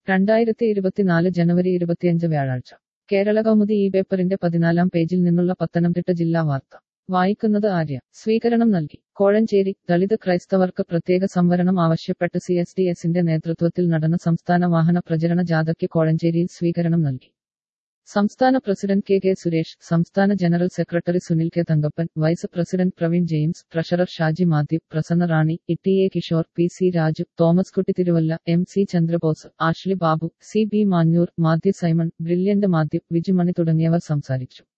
2024 ജനുവരി 25 വ്യാഴാഴ്ച കേരളകൗമുദി ഈ പേപ്പറിന്റെ 14-ാം പേജിൽ നിന്നുള്ള പത്തനംതിട്ട ജില്ലാ വാർത്ത വായിക്കുന്നത് ആര്യ. സ്വീകരണം നൽകി. കോഴഞ്ചേരി. ദളിത് ക്രൈസ്തവർക്ക് പ്രത്യേക സംവരണം ആവശ്യപ്പെട്ട് CSDS-ന്റെ നേതൃത്വത്തിൽ നടന്ന സംസ്ഥാന വാഹന പ്രചരണ ജാഥയ്ക്ക് കോഴഞ്ചേരിയിൽ സ്വീകരണം നൽകി. സംസ്ഥാന പ്രസിഡന്റ് കെ സുരേഷ്, സംസ്ഥാന general secretary Sunil K Thankappan, vice president Praveen James, treasurer Shaji Mathew, Prasanna Rani, T A Kishore, PC Raju, Thomas Kutty Thiruvalla, MC Chandrabose, Ashley Babu, CB Manjoor, Mathew Simon, Brilliant Mathew, Vijumani തുടങ്ങിയവർ സംസാരിച്ചു.